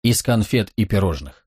из конфет и пирожных.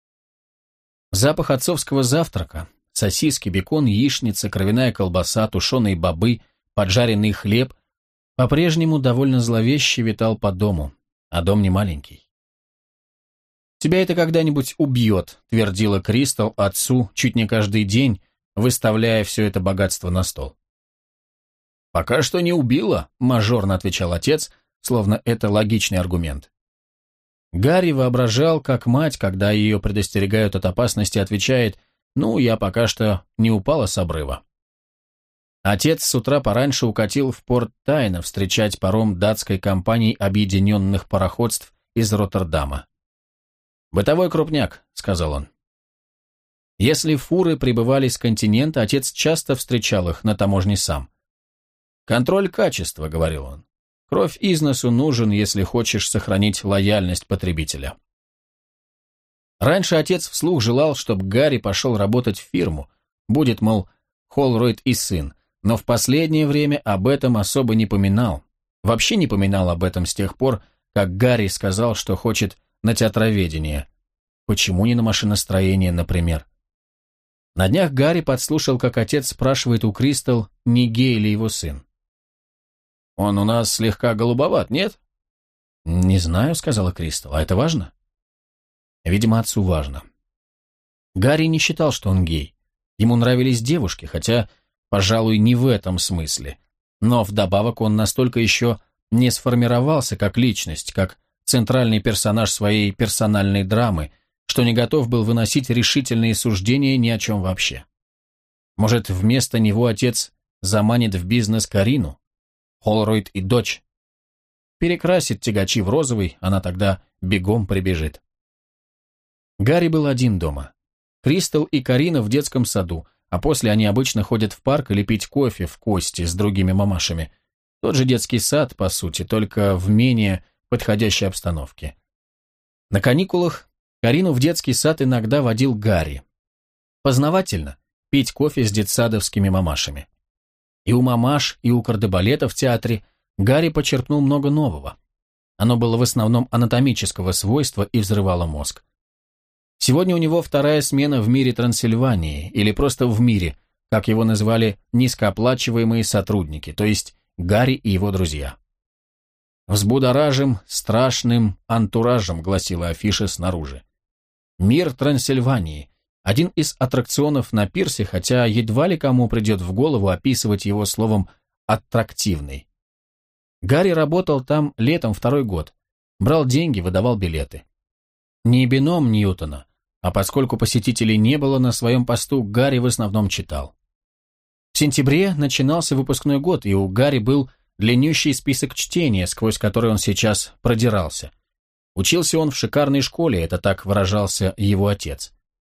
Запах отцовского завтрака, сосиски, бекон, яичница, кровяная колбаса, тушеные бобы, поджаренный хлеб по-прежнему довольно зловеще витал по дому, а дом не маленький. «Тебя это когда-нибудь убьет», — твердила Кристал отцу чуть не каждый день, выставляя все это богатство на стол. «Пока что не убила», — мажорно отвечал отец, словно это логичный аргумент. Гарри воображал, как мать, когда ее предостерегают от опасности, отвечает: «Ну, я пока что не упала с обрыва». Отец с утра пораньше укатил в порт Тайна встречать паром датской компании объединенных пароходств из Роттердама. «Бытовой крупняк», — сказал он. Если фуры прибывали с континента, отец часто встречал их на таможне сам. «Контроль качества», — говорил он. «Кровь из носу нужен, если хочешь сохранить лояльность потребителя». Раньше отец вслух желал, чтобы Гарри пошел работать в фирму, будет, мол, Холройд и сын, но в последнее время об этом особо не поминал. Вообще не поминал об этом с тех пор, как Гарри сказал, что хочет на театроведение. Почему не на машиностроение, например? На днях Гарри подслушал, как отец спрашивает у Кристал, не гей ли его сын. «Он у нас слегка голубоват, нет?» «Не знаю», — сказала Кристал. «А это важно?» Видимо, отцу важно. Гарри не считал, что он гей. Ему нравились девушки, хотя, пожалуй, не в этом смысле. Но вдобавок он настолько еще не сформировался как личность, как центральный персонаж своей персональной драмы, что не готов был выносить решительные суждения ни о чем вообще. Может, вместо него отец заманит в бизнес Карину, Холройд и дочь. Перекрасит тягачи в розовый, она тогда бегом прибежит. Гарри был один дома. Кристал и Карина в детском саду, а после они обычно ходят в парк или пить кофе в Кости с другими мамашами. Тот же детский сад, по сути, только в менее подходящей обстановке. На каникулах Карину в детский сад иногда водил Гарри. Познавательно пить кофе с детсадовскими мамашами. И у мамаш, и у кардебалета в театре Гарри почерпнул много нового. Оно было в основном анатомического свойства и взрывало мозг. Сегодня у него вторая смена в мире Трансильвании, или просто в мире, как его назвали низкооплачиваемые сотрудники, то есть Гарри и его друзья. «Взбудоражим страшным антуражем», гласила афиша снаружи. Мир Трансильвании – один из аттракционов на пирсе, хотя едва ли кому придет в голову описывать его словом «аттрактивный». Гарри работал там летом второй год, брал деньги, выдавал билеты. Не бином Ньютона, а поскольку посетителей не было на своем посту, Гарри в основном читал. В сентябре начинался выпускной год, и у Гарри был длиннющий список чтения, сквозь который он сейчас продирался. Учился он в шикарной школе, это так выражался его отец.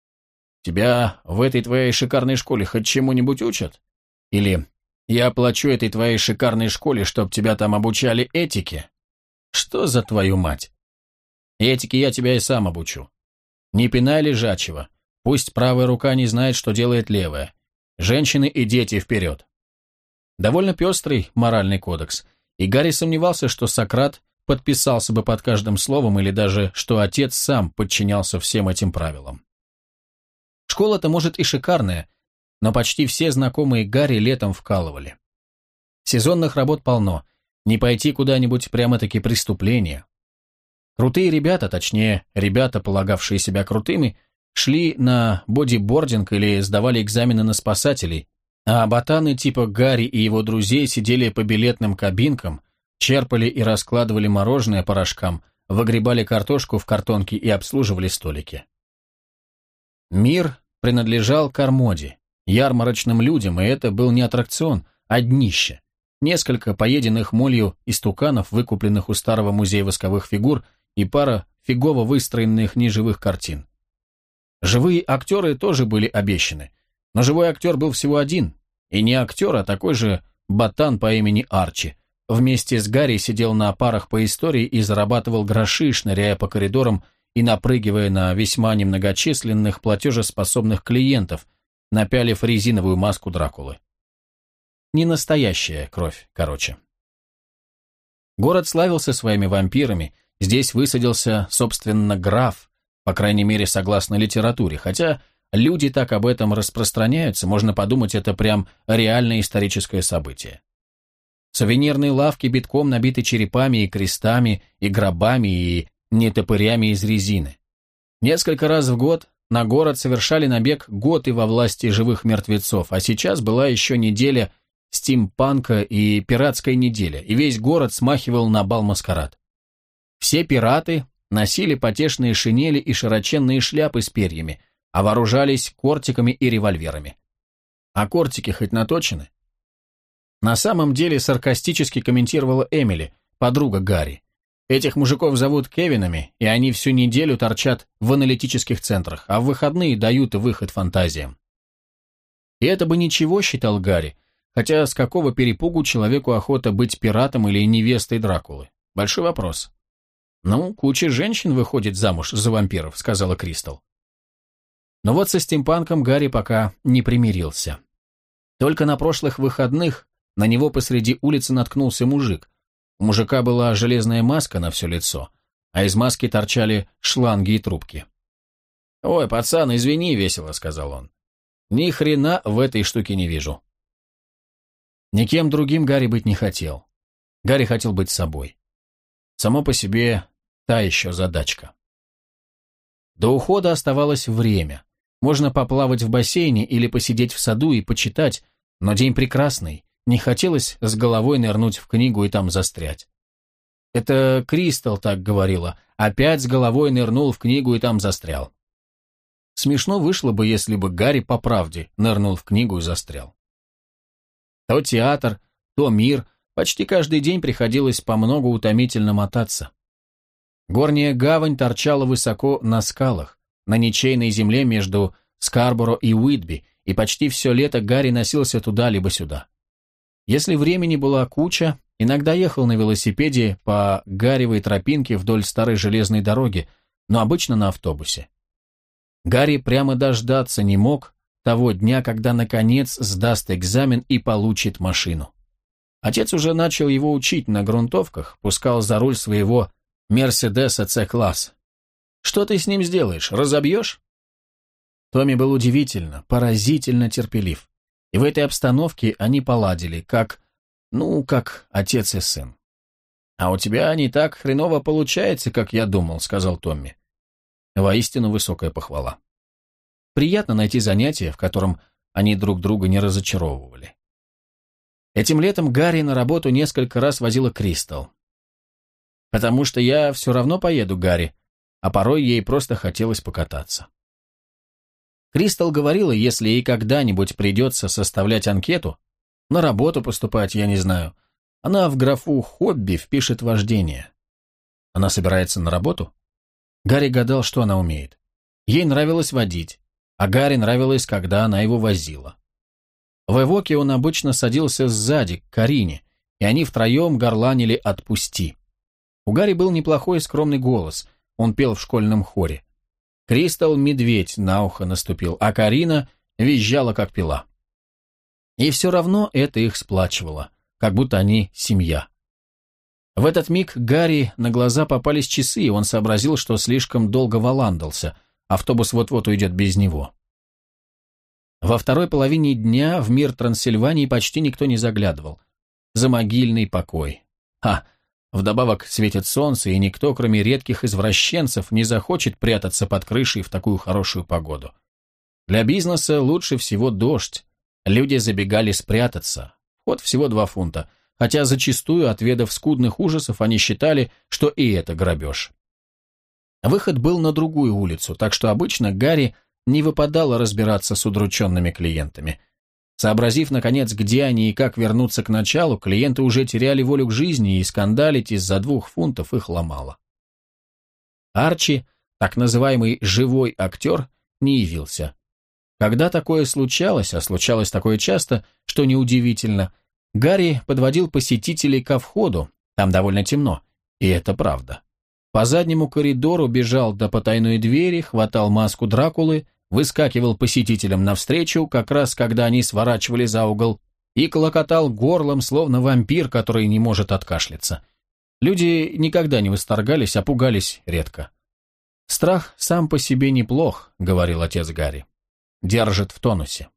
«Тебя в этой твоей шикарной школе хоть чему-нибудь учат?» Или «Я плачу этой твоей шикарной школе, чтоб тебя там обучали этике?» Что за твою мать? Этике я тебя и сам обучу. Не пинай лежачего, пусть правая рука не знает, что делает левая. Женщины и дети вперед. Довольно пестрый моральный кодекс, и Гарри сомневался, что Сократ подписался бы под каждым словом или даже, что отец сам подчинялся всем этим правилам. Школа-то, может, и шикарная, но почти все знакомые Гарри летом вкалывали. Сезонных работ полно, не пойти куда-нибудь прямо-таки преступление. Крутые ребята, точнее, ребята, полагавшие себя крутыми, шли на бодибординг или сдавали экзамены на спасателей, а ботаны типа Гарри и его друзей сидели по билетным кабинкам, черпали и раскладывали мороженое по рожкам, выгребали картошку в картонки и обслуживали столики. Мир принадлежал Кармоде, ярмарочным людям, и это был не аттракцион, а днище. Несколько поеденных молью истуканов, выкупленных у старого музея восковых фигур, и пара фигово выстроенных неживых картин. Живые актеры тоже были обещаны, но живой актер был всего один, и не актер, а такой же ботан по имени Арчи. Вместе с Гарри сидел на парах по истории и зарабатывал гроши, шныряя по коридорам и напрыгивая на весьма немногочисленных платежеспособных клиентов, напялив резиновую маску Дракулы. Не настоящая кровь, короче. Город славился своими вампирами, Здесь высадился, собственно, граф, по крайней мере, согласно литературе, хотя люди так об этом распространяются, можно подумать, это прям реальное историческое событие. Сувенирные лавки битком набиты черепами и крестами, и гробами, и нетопырями из резины. Несколько раз в год на город совершали набег готы во власти живых мертвецов, а сейчас была еще неделя стимпанка и пиратская неделя, и весь город смахивал на бал-маскарад. Все пираты носили потешные шинели и широченные шляпы с перьями, а вооружались кортиками и револьверами. А кортики хоть наточены? На самом деле саркастически комментировала Эмили, подруга Гарри. Этих мужиков зовут Кевинами, и они всю неделю торчат в аналитических центрах, а в выходные дают выход фантазиям. И это бы ничего, считал Гарри, хотя с какого перепугу человеку охота быть пиратом или невестой Дракулы? Большой вопрос. «Ну, куча женщин выходит замуж за вампиров», — сказала Кристал. Но вот со стимпанком Гарри пока не примирился. Только на прошлых выходных на него посреди улицы наткнулся мужик. У мужика была железная маска на все лицо, а из маски торчали шланги и трубки. «Ой, пацан, извини, весело», — сказал он. «Ни хрена в этой штуке не вижу». Никем другим Гарри быть не хотел. Гарри хотел быть собой. Само по себе та еще задачка. До ухода оставалось время. Можно поплавать в бассейне или посидеть в саду и почитать, но день прекрасный, не хотелось с головой нырнуть в книгу и там застрять. Это Кристал так говорила, опять с головой нырнул в книгу и там застрял. Смешно вышло бы, если бы Гарри по правде нырнул в книгу и застрял. То театр, то мир, почти каждый день приходилось по много утомительно мотаться. Горняя гавань торчала высоко на скалах, на ничейной земле между Скарборо и Уитби, и почти все лето Гарри носился туда либо сюда. Если времени была куча, иногда ехал на велосипеде по гаревой тропинке вдоль старой железной дороги, но обычно на автобусе. Гарри прямо дождаться не мог того дня, когда наконец сдаст экзамен и получит машину. Отец уже начал его учить на грунтовках, пускал за руль своего Мерседеса С-класс. «Что ты с ним сделаешь? Разобьешь?» Томми был удивительно, поразительно терпелив. И в этой обстановке они поладили, как отец и сын. «А у тебя не так хреново получается, как я думал», — сказал Томми. Воистину высокая похвала. Приятно найти занятие, в котором они друг друга не разочаровывали. Этим летом Гарри на работу несколько раз возила Кристал. «Потому что я все равно поеду, Гарри», а порой ей просто хотелось покататься. Кристал говорила, если ей когда-нибудь придется составлять анкету, на работу поступать, я не знаю, она в графу «хобби» впишет вождение. Она собирается на работу? Гарри гадал, что она умеет. Ей нравилось водить, а Гарри нравилось, когда она его возила. В Эвоке он обычно садился сзади, к Карине, и они втроем горланили «Отпусти». У Гарри был неплохой скромный голос, он пел в школьном хоре. Кристал медведь на ухо наступил, а Карина визжала, как пила. И все равно это их сплачивало, как будто они семья. В этот миг Гарри на глаза попались часы, и он сообразил, что слишком долго валандался, автобус вот-вот уйдет без него. Во второй половине дня в мир Трансильвании почти никто не заглядывал. Замогильный покой. Вдобавок светит солнце, и никто, кроме редких извращенцев, не захочет прятаться под крышей в такую хорошую погоду. Для бизнеса лучше всего дождь. Люди забегали спрятаться. Вход всего 2 фунта, хотя зачастую, отведав скудных ужасов, они считали, что и это грабеж. Выход был на другую улицу, так что обычно Гарри не выпадало разбираться с удрученными клиентами. Сообразив, наконец, где они и как вернуться к началу, клиенты уже теряли волю к жизни, и скандалить из-за 2 фунтов их ломало. Арчи, так называемый «живой актер», не явился. Когда такое случалось, а случалось такое часто, что неудивительно, Гарри подводил посетителей ко входу, там довольно темно, и это правда. По заднему коридору бежал до потайной двери, хватал маску Дракулы, выскакивал посетителям навстречу, как раз когда они сворачивали за угол, и клокотал горлом, словно вампир, который не может откашляться. Люди никогда не восторгались, а пугались редко. «Страх сам по себе неплох», — говорил отец Гарри. «Держит в тонусе».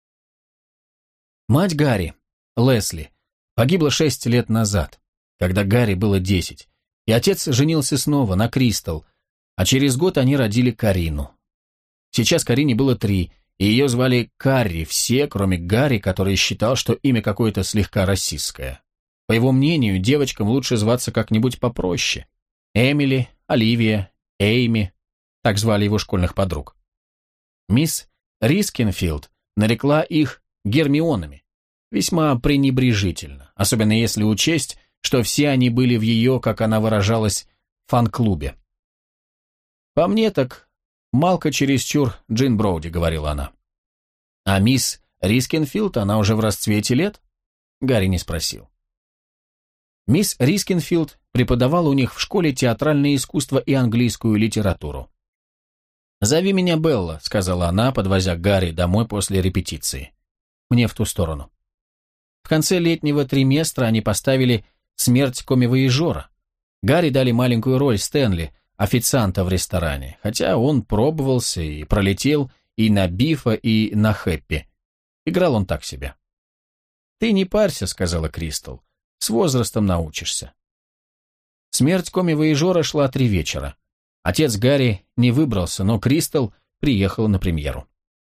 Мать Гарри, Лесли, погибла 6 лет назад, когда Гарри было 10, и отец женился снова на Кристал, а через год они родили Карину. Сейчас Карине было 3, и ее звали Карри все, кроме Гарри, который считал, что имя какое-то слегка расистское. По его мнению, девочкам лучше зваться как-нибудь попроще. Эмили, Оливия, Эйми, так звали его школьных подруг. Мисс Рискинфилд нарекла их Гермионами, весьма пренебрежительно, особенно если учесть, что все они были в ее, как она выражалась, фан-клубе. «По мне так малко чересчур Джин Броуди», — говорила она. «А мисс Рискинфилд, она уже в расцвете лет?» Гарри не спросил. Мисс Рискинфилд преподавала у них в школе театральное искусство и английскую литературу. «Зови меня Белла», — сказала она, подвозя Гарри домой после репетиции. «Мне в ту сторону». В конце летнего триместра они поставили «Смерть коммивояжера». Гарри дали маленькую роль Стэнли, официанта в ресторане, хотя он пробовался и пролетел и на Бифа, и на Хэппи. Играл он так себе. «Ты не парься», — сказала Кристал. «С возрастом научишься». «Смерть коммивояжера» шла 3 вечера. Отец Гарри не выбрался, но Кристал приехала на премьеру.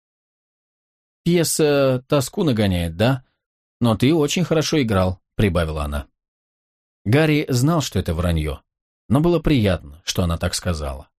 «Пьеса тоску нагоняет, да? Но ты очень хорошо играл», — прибавила она. Гарри знал, что это вранье, но было приятно, что она так сказала.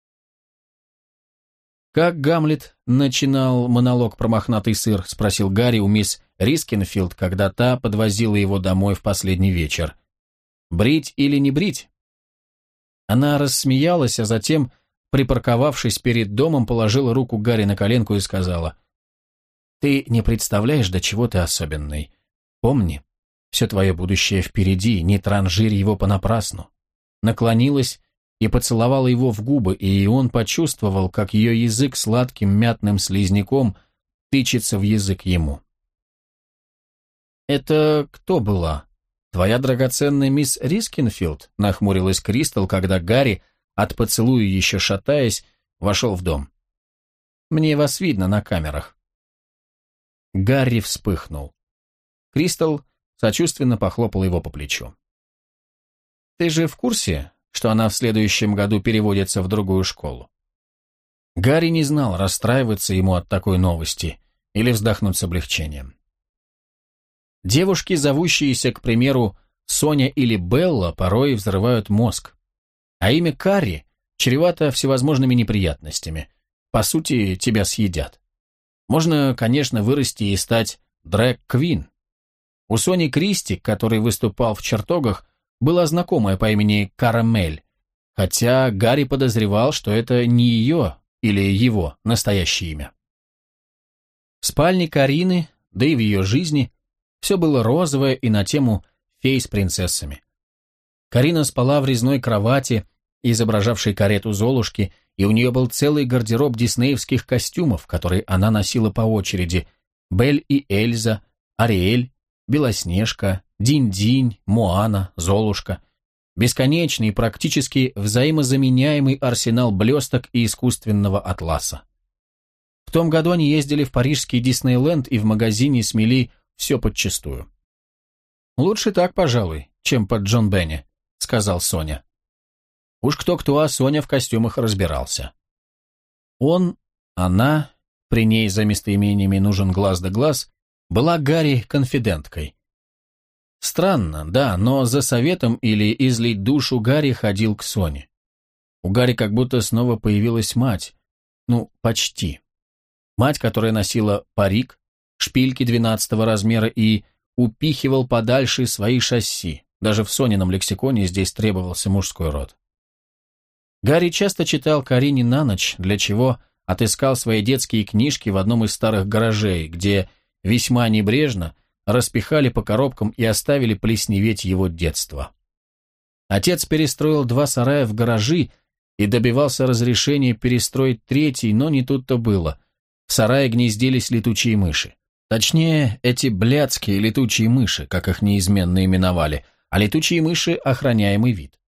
«Как Гамлет начинал монолог про мохнатый сыр?» — спросил Гарри у мисс Рискинфилд, когда та подвозила его домой в последний вечер. «Брить или не брить?» Она рассмеялась, а затем, припарковавшись перед домом, положила руку Гарри на коленку и сказала: «Ты не представляешь, до чего ты особенный. Помни, все твое будущее впереди, не транжирь его понапрасну». Наклонилась и поцеловала его в губы, и он почувствовал, как ее язык сладким мятным слизняком тычется в язык ему. «Это кто была? Твоя драгоценная мисс Рискинфилд?» — нахмурилась Кристал, когда Гарри, от поцелуя еще шатаясь, вошел в дом. «Мне вас видно на камерах». Гарри вспыхнул. Кристал сочувственно похлопала его по плечу. «Ты же в курсе, что она в следующем году переводится в другую школу?» Гарри не знал, расстраиваться ему от такой новости или вздохнуть с облегчением. Девушки, зовущиеся, к примеру, Соня или Белла, порой взрывают мозг. А имя Карри чревато всевозможными неприятностями. По сути, тебя съедят. Можно, конечно, вырасти и стать дрэг-квин. У Сони Кристи, который выступал в чертогах, была знакомая по имени Карамель, хотя Гарри подозревал, что это не ее или его настоящее имя. В спальне Карины, да и в ее жизни, все было розовое и на тему фей с принцессами. Карина спала в резной кровати, изображавшей карету Золушки, и у нее был целый гардероб диснеевских костюмов, которые она носила по очереди: Бель и Эльза, Ариэль, Белоснежка, Динь-Динь, Моана, Золушка. Бесконечный, практически взаимозаменяемый арсенал блесток и искусственного атласа. В том году они ездили в парижский Диснейленд и в магазине смели все подчистую. «Лучше так, пожалуй, чем под Джон Бенни», — сказал Соня. Уж кто-кто, а Соня в костюмах разбирался. Он, она, при ней за местоимениями нужен глаз да глаз, была Гарри конфиденткой. Странно, да, но за советом или излить душу Гарри ходил к Соне. У Гарри как будто снова появилась мать. Ну, почти. Мать, которая носила парик, шпильки 12-го размера и упихивал подальше свои шасси. Даже в Сонином лексиконе здесь требовался мужской род. Гарри часто читал Карине на ночь, для чего отыскал свои детские книжки в одном из старых гаражей, где весьма небрежно распихали по коробкам и оставили плесневеть его детство. Отец перестроил 2 сарая в гаражи и добивался разрешения перестроить 3-й, но не тут-то было. В сарае гнездились летучие мыши. Точнее, эти блядские летучие мыши, как их неизменно именовали, а летучие мыши — охраняемый вид.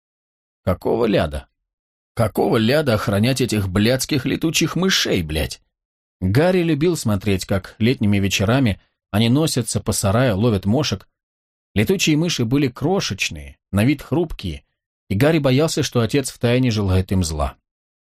Какого ляда? Какого ляда охранять этих блядских летучих мышей, блядь? Гарри любил смотреть, как летними вечерами они носятся по сараю, ловят мошек. Летучие мыши были крошечные, на вид хрупкие, и Гарри боялся, что отец втайне желает им зла.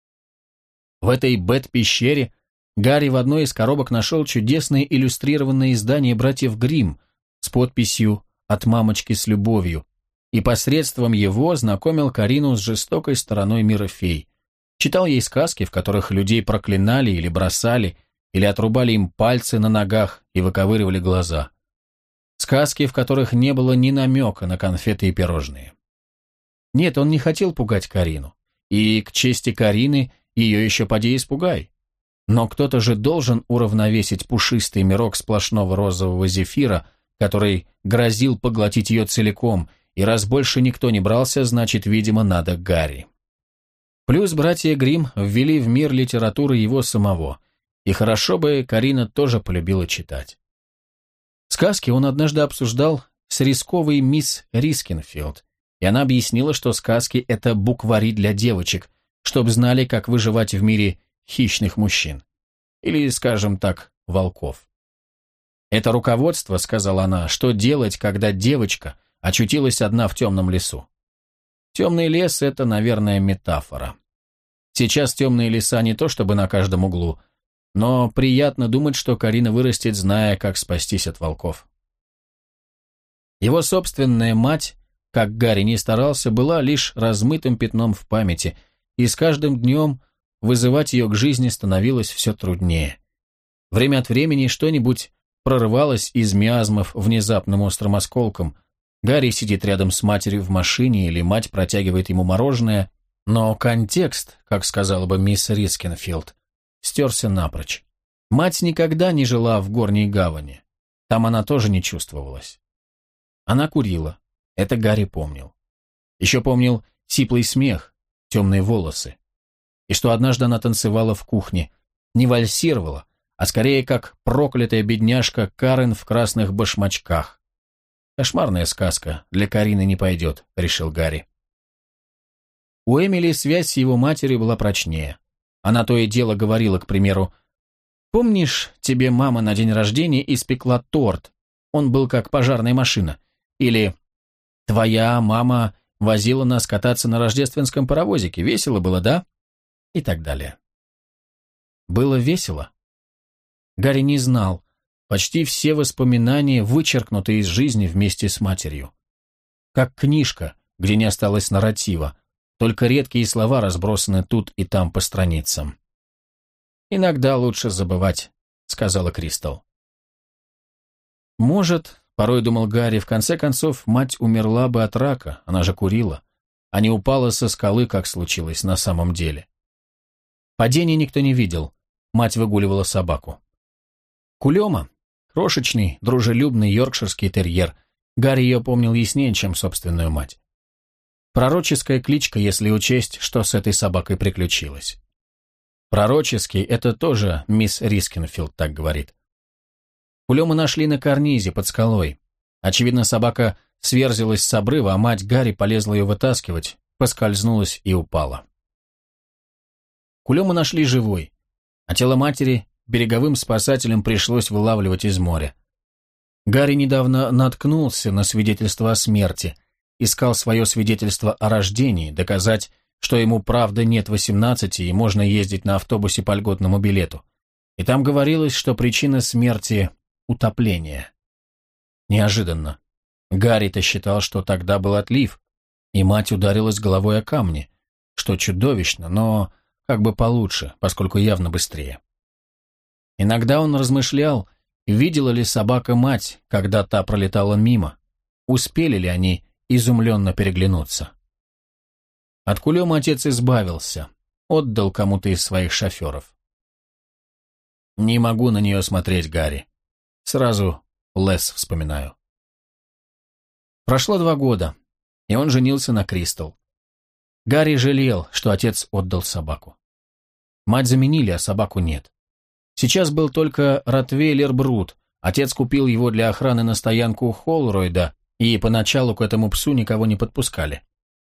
В этой Бэт-пещере Гарри в одной из коробок нашел чудесное иллюстрированное издание «Братьев Гримм» с подписью «От мамочки с любовью», и посредством его знакомил Карину с жестокой стороной мира фей. Читал ей сказки, в которых людей проклинали или бросали, или отрубали им пальцы на ногах и выковыривали глаза. Сказки, в которых не было ни намека на конфеты и пирожные. Нет, он не хотел пугать Карину. И, к чести Карины, ее еще поди испугай. Но кто-то же должен уравновесить пушистый мирок сплошного розового зефира, который грозил поглотить ее целиком, и раз больше никто не брался, значит, видимо, надо Гарри. Плюс братья Гримм ввели в мир литературы его самого, и хорошо бы Карина тоже полюбила читать. Сказки он однажды обсуждал с рисковой мисс Рискинфилд, и она объяснила, что сказки – это буквари для девочек, чтобы знали, как выживать в мире хищных мужчин. Или, скажем так, волков. «Это руководство, — сказала она, — что делать, когда девочка очутилась одна в темном лесу. Темный лес — это, наверное, метафора. Сейчас темные леса не то чтобы на каждом углу, но приятно думать, что Карина вырастет, зная, как спастись от волков». Его собственная мать, как Гарри ни старался, была лишь размытым пятном в памяти, и с каждым днем вызывать ее к жизни становилось все труднее. Время от времени что-нибудь прорывалось из миазмов внезапным острым осколком. Гарри сидит рядом с матерью в машине, или мать протягивает ему мороженое, но контекст, как сказала бы мисс Рискинфилд, стерся напрочь. Мать никогда не жила в Горней гавани. Там она тоже не чувствовалась. Она курила. Это Гарри помнил. Еще помнил сиплый смех, темные волосы. И что однажды она танцевала в кухне, не вальсировала, а скорее как проклятая бедняжка Карен в красных башмачках. Кошмарная сказка, для Карины не пойдет, решил Гарри. У Эмили связь с его матерью была прочнее. Она то и дело говорила, к примеру, «Помнишь, тебе мама на день рождения испекла торт? Он был как пожарная машина». Или «Твоя мама возила нас кататься на рождественском паровозике. Весело было, да?» И так далее. Было весело? Гарри не знал. Почти все воспоминания вычеркнуты из жизни вместе с матерью. Как книжка, где не осталось нарратива, только редкие слова разбросаны тут и там по страницам. «Иногда лучше забывать», — сказала Кристал. Может, порой думал Гарри, в конце концов, мать умерла бы от рака, она же курила, а не упала со скалы, как случилось на самом деле. Падения никто не видел, мать выгуливала собаку. Кулема, крошечный, дружелюбный йоркширский терьер, Гарри ее помнил яснее, чем собственную мать. Пророческая кличка, если учесть, что с этой собакой приключилось. Пророческий — это тоже мисс Рискинфилд так говорит. Кулему нашли на карнизе под скалой. Очевидно, собака сверзилась с обрыва, а мать Гарри полезла ее вытаскивать, поскользнулась и упала. Кулему нашли живой, а тело матери береговым спасателям пришлось вылавливать из моря. Гарри недавно наткнулся на свидетельство о смерти, искал свое свидетельство о рождении, доказать, что ему правда нет 18 и можно ездить на автобусе по льготному билету. И там говорилось, что причина смерти – утопление. Неожиданно. Гарри-то считал, что тогда был отлив, и мать ударилась головой о камни, что чудовищно, но как бы получше, поскольку явно быстрее. Иногда он размышлял, видела ли собака мать, когда та пролетала мимо, успели ли они изумленно переглянуться. От Кулема отец избавился, отдал кому-то из своих шоферов. Не могу на нее смотреть, Гарри. Сразу Лес вспоминаю. Прошло 2 года, и он женился на Кристал. Гарри жалел, что отец отдал собаку. Мать заменили, а собаку нет. Сейчас был только ротвейлер Брут. Отец купил его для охраны на стоянку Холройда, и поначалу к этому псу никого не подпускали.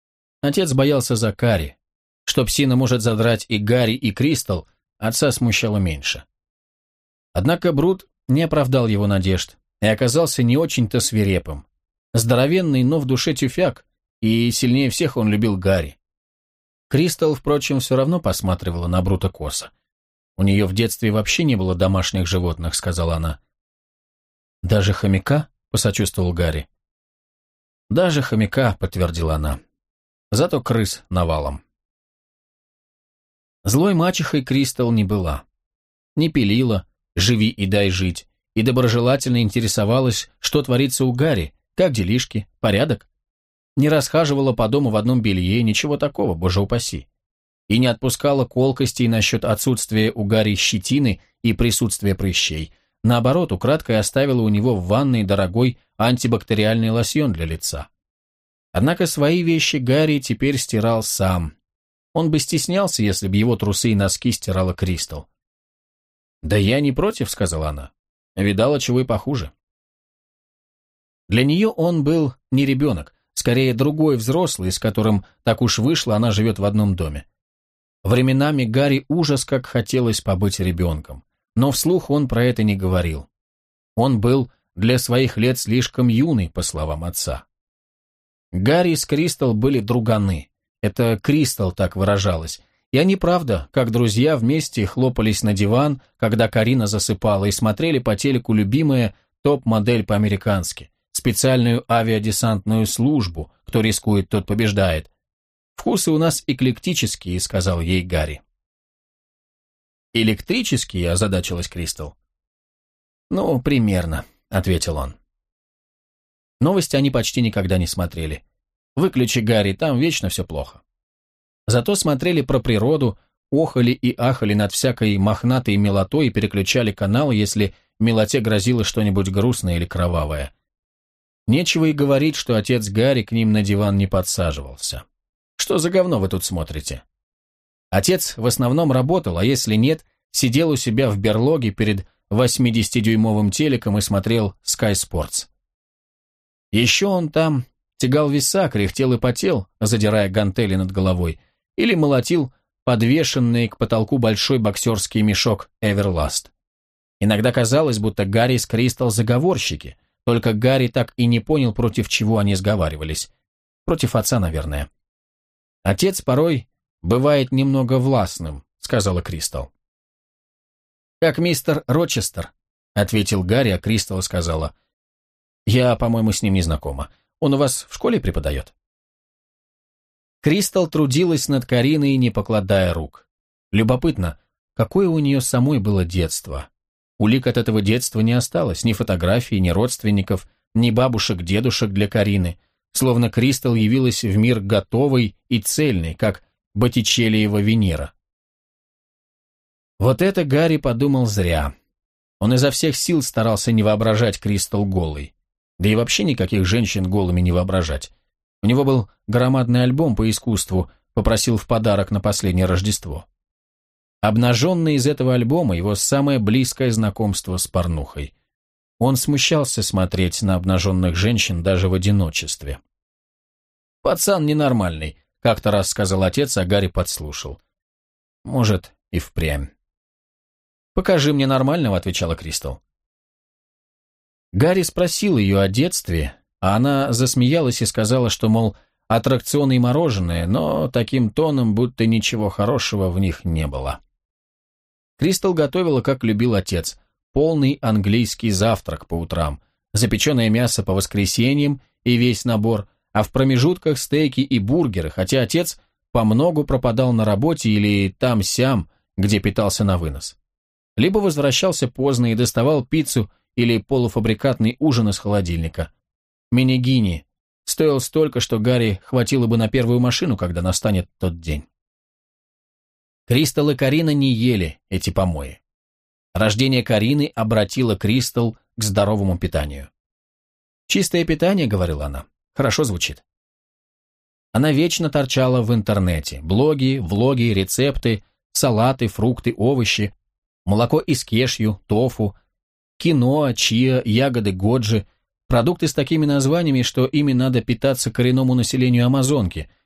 Отец боялся за Кари. Что псина может задрать и Гарри, и Кристал, отца смущало меньше. Однако Брут не оправдал его надежд и оказался не очень-то свирепым. Здоровенный, но в душе тюфяк, и сильнее всех он любил Гарри. Кристал, впрочем, все равно посматривала на Брута косо. «У нее в детстве вообще не было домашних животных», — сказала она. «Даже хомяка?» — посочувствовал Гарри. «Даже хомяка», — подтвердила она. «Зато крыс навалом». Злой мачехой Кристал не была. Не пилила, живи и дай жить, и доброжелательно интересовалась, что творится у Гарри, как делишки, порядок. Не расхаживала по дому в одном белье, ничего такого, боже упаси. И не отпускала колкостей насчет отсутствия у Гарри щетины и присутствия прыщей. Наоборот, украдкой оставила у него в ванной дорогой антибактериальный лосьон для лица. Однако свои вещи Гарри теперь стирал сам. Он бы стеснялся, если бы его трусы и носки стирала Кристал. «Да я не против», — сказала она. «Видала, чего и похуже». Для нее он был не ребенок, скорее другой взрослый, с которым, так уж вышло, она живет в одном доме. Временами Гарри ужас как хотелось побыть ребенком, но вслух он про это не говорил. Он был для своих лет слишком юный, по словам отца. Гарри с Кристал были друганы. Это Кристал так выражалась. И они, правда, как друзья, вместе хлопались на диван, когда Карина засыпала, и смотрели по телеку любимая топ-модель по-американски, специальную авиадесантную службу, кто рискует, тот побеждает. «Вкусы у нас эклектические», — сказал ей Гарри. «Электрические?» — озадачилась Кристал. «Ну, примерно», — ответил он. Новости они почти никогда не смотрели. «Выключи, Гарри, там вечно все плохо». Зато смотрели про природу, охали и ахали над всякой мохнатой милотой и переключали канал, если милоте грозило что-нибудь грустное или кровавое. Нечего и говорить, что отец Гарри к ним на диван не подсаживался. Что за говно вы тут смотрите? Отец в основном работал, а если нет, сидел у себя в берлоге перед 80-дюймовым телеком и смотрел Sky Sports. Еще он там тягал веса, кряхтел и потел, задирая гантели над головой, или молотил подвешенный к потолку большой боксерский мешок Эверласт. Иногда казалось, будто Гарри с Кристал заговорщики, только Гарри так и не понял, против чего они сговаривались. Против отца, наверное. «Отец порой бывает немного властным», — сказала Кристал. «Как мистер Рочестер», — ответил Гарри, а Кристал сказала. «Я, по-моему, с ним не знакома. Он у вас в школе преподает?» Кристал трудилась над Кариной, не покладая рук. Любопытно, какое у нее самой было детство. Улик от этого детства не осталось, ни фотографий, ни родственников, ни бабушек-дедушек для Карины, словно Кристал явилась в мир готовой и цельной, как Боттичеллиева Венера. Вот это Гарри подумал зря. Он изо всех сил старался не воображать Кристал голой. Да и вообще никаких женщин голыми не воображать. У него был громадный альбом по искусству, попросил в подарок на последнее Рождество. Обнаженный из этого альбома его самое близкое знакомство с порнухой. Он смущался смотреть на обнаженных женщин даже в одиночестве. «Пацан ненормальный», — как-то раз сказал отец, а Гарри подслушал. «Может, и впрямь». «Покажи мне нормального», — отвечала Кристал. Гарри спросил ее о детстве, а она засмеялась и сказала, что, мол, аттракционы и мороженое, но таким тоном, будто ничего хорошего в них не было. Кристал готовила, как любил отец, полный английский завтрак по утрам, запеченное мясо по воскресеньям и весь набор, а в промежутках стейки и бургеры, хотя отец помногу пропадал на работе или там-сям, где питался на вынос. Либо возвращался поздно и доставал пиццу или полуфабрикатный ужин из холодильника. Минигини стоил столько, что Гарри хватило бы на первую машину, когда настанет тот день. Кристал и Карина не ели эти помои. Рождение Карины обратило Кристал к здоровому питанию. «Чистое питание», — говорила она, — «хорошо звучит». Она вечно торчала в интернете. Блоги, влоги, рецепты, салаты, фрукты, овощи, молоко из кешью, тофу, киноа, чиа, ягоды годжи, продукты с такими названиями, что ими надо питаться коренному населению Амазонки,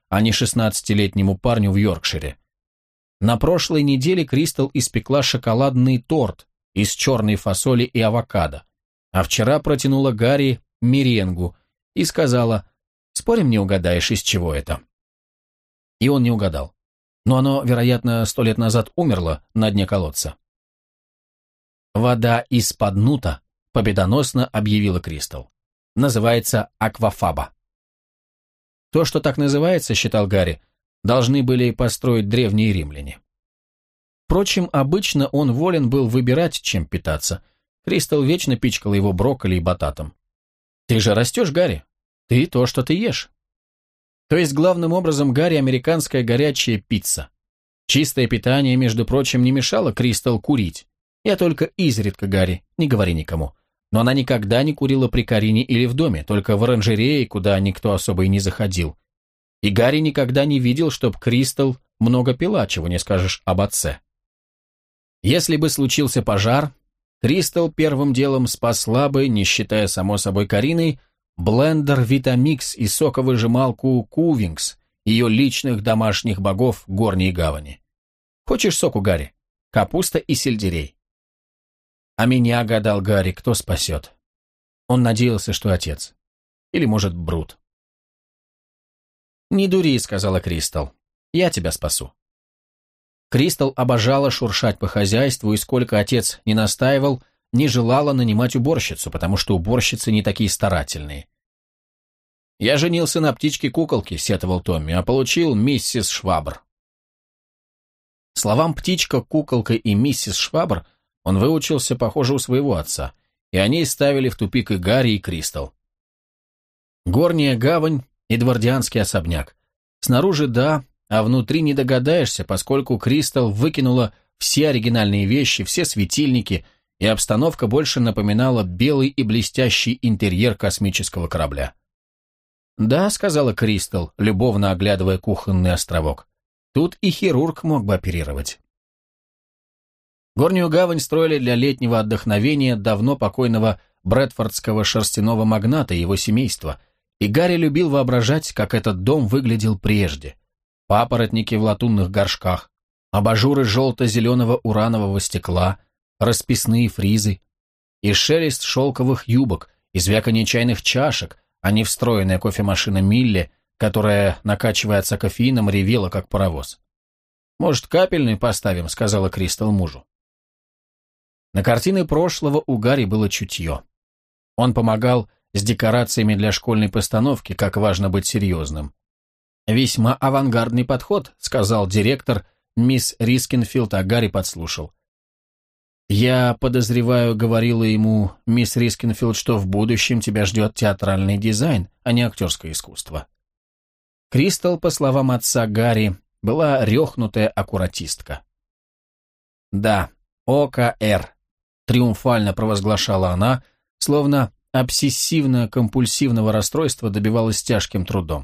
а не 16-летнему парню в Йоркшире. На прошлой неделе Кристал испекла шоколадный торт из черной фасоли и авокадо, а вчера протянула Гарри меренгу и сказала: «Спорим, не угадаешь, из чего это?» И он не угадал. Но оно, вероятно, 100 лет назад умерло на дне колодца. «Вода из-под нута», — победоносно объявила Кристал. «Называется аквафаба». То, что так называется, считал Гарри, должны были построить древние римляне. Впрочем, обычно он волен был выбирать, чем питаться. Кристал вечно пичкала его брокколи и бататом. «Ты же растешь, Гарри. Ты то, что ты ешь». То есть, главным образом, Гарри американская горячая пицца. Чистое питание, между прочим, не мешало Кристал курить. Я только изредка, Гарри, не говори никому. Но она никогда не курила при Карине или в доме, только в оранжерее, куда никто особо и не заходил. И Гарри никогда не видел, чтоб Кристал много пила, чего не скажешь об отце. Если бы случился пожар, Кристал первым делом спасла бы, не считая само собой Кариной, блендер Витамикс и соковыжималку Кувингс, ее личных домашних богов Горней Гавани. Хочешь соку, Гарри? Капуста и сельдерей. А меня, гадал Гарри, кто спасет? Он надеялся, что отец. Или, может, Брут. «Не дури», — сказала Кристал. «Я тебя спасу». Кристал обожала шуршать по хозяйству, и сколько отец не настаивал, не желала нанимать уборщицу, потому что уборщицы не такие старательные. «Я женился на птичке-куколке», — сетовал Томми, «а получил миссис Швабр». Словам «птичка», «куколка» и «миссис Швабр» он выучился, похоже, у своего отца, и они ставили в тупик и Гарри, и Кристал. Горняя гавань, эдвардианский особняк. Снаружи да, а внутри не догадаешься, поскольку Кристал выкинула все оригинальные вещи, все светильники, и обстановка больше напоминала белый и блестящий интерьер космического корабля. «Да», — сказала Кристал, любовно оглядывая кухонный островок, — «тут и хирург мог бы оперировать». Горнюю гавань строили для летнего отдохновения давно покойного брэдфордского шерстяного магната и его семейства, и Гарри любил воображать, как этот дом выглядел прежде. Папоротники в латунных горшках, абажуры желто-зеленого уранового стекла, расписные фризы и шелест шелковых юбок, и звяканье чайных чашек, а не встроенная кофемашина Милле, которая, накачиваясь кофеином, ревела, как паровоз. «Может, капельный поставим?» — сказала Кристал мужу. На картины прошлого у Гарри было чутье. Он помогал с декорациями для школьной постановки, как важно быть серьезным. «Весьма авангардный подход», — сказал директор, мисс Рискинфилд, а Гарри подслушал. «Я подозреваю», — говорила ему мисс Рискинфилд, «что в будущем тебя ждет театральный дизайн, а не актерское искусство». Кристал, по словам отца Гарри, была рехнутая аккуратистка. «Да, ОКР», — триумфально провозглашала она, словно обсессивно-компульсивного расстройства добивалась тяжким трудом.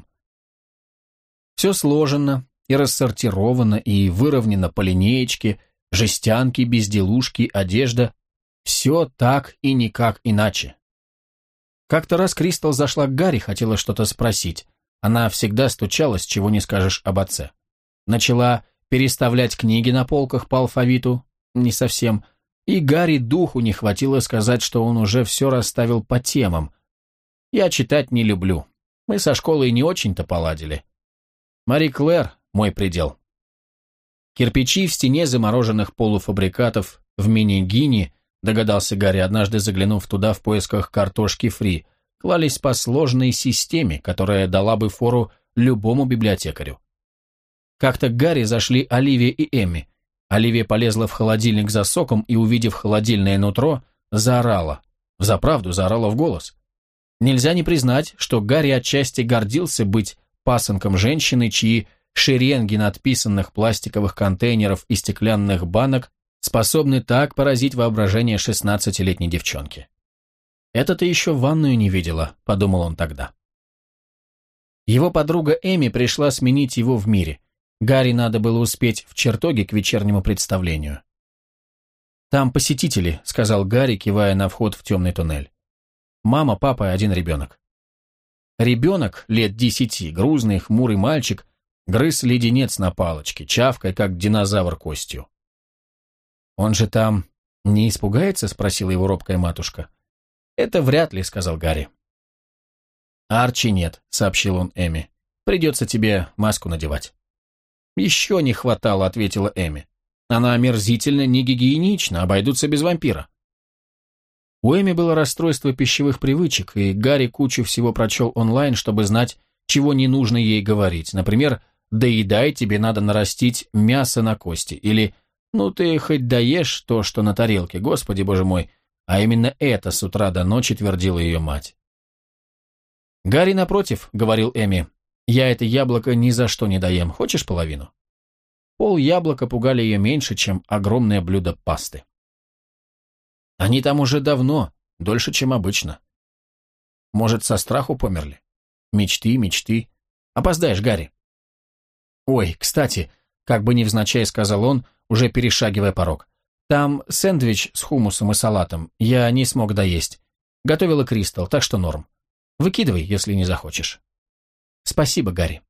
Все сложено и рассортировано, и выровнено по линеечке, жестянки, безделушки, одежда. Все так и никак иначе. Как-то раз Кристал зашла к Гарри, хотела что-то спросить. Она всегда стучалась, чего не скажешь об отце. Начала переставлять книги на полках по алфавиту, не совсем, и Гарри духу не хватило сказать, что он уже все расставил по темам. «Я читать не люблю. Мы со школой не очень-то поладили. Мари Клэр – мой предел». Кирпичи в стене замороженных полуфабрикатов в Мини-Гини, догадался Гарри, однажды заглянув туда в поисках картошки фри, клались по сложной системе, которая дала бы фору любому библиотекарю. Как-то к Гарри зашли Оливия и Эмми. Оливия полезла в холодильник за соком и, увидев холодильное нутро, заорала. Взаправду заорала в голос. Нельзя не признать, что Гарри отчасти гордился быть пасынком женщины, чьи шеренги надписанных пластиковых контейнеров и стеклянных банок способны так поразить воображение 16-летней девчонки. «Это ты еще ванную не видела», — подумал он тогда. Его подруга Эми пришла сменить его в мире. Гарри надо было успеть в чертоге к вечернему представлению. «Там посетители», — сказал Гарри, кивая на вход в темный туннель. «Мама, папа и один ребенок». Ребенок, лет 10, грузный, хмурый мальчик, Грыз леденец на палочке, чавкой, как динозавр костью. «Он же там не испугается?» — спросила его робкая матушка. «Это вряд ли», — сказал Гарри. «Арчи нет», — сообщил он Эми. «Придется тебе маску надевать». «Еще не хватало», — ответила Эми. «Она омерзительно негигиенична, обойдутся без вампира». У Эми было расстройство пищевых привычек, и Гарри кучу всего прочел онлайн, чтобы знать, чего не нужно ей говорить. Например, «доедай, тебе надо нарастить мясо на кости», или «ну ты хоть доешь то, что на тарелке, Господи Боже мой», а именно это с утра до ночи твердила ее мать. «Гарри, напротив», — говорил Эми, — «я это яблоко ни за что не доем, хочешь половину?» Пол яблока пугали ее меньше, чем огромное блюдо пасты. «Они там уже давно, дольше, чем обычно. Может, со страху померли? Мечты, мечты. Опоздаешь, Гарри». «Ой, кстати», — как бы невзначай сказал он, уже перешагивая порог, «там сэндвич с хумусом и салатом, я не смог доесть. Готовила Кристал, так что норм. Выкидывай, если не захочешь». «Спасибо, Гарри».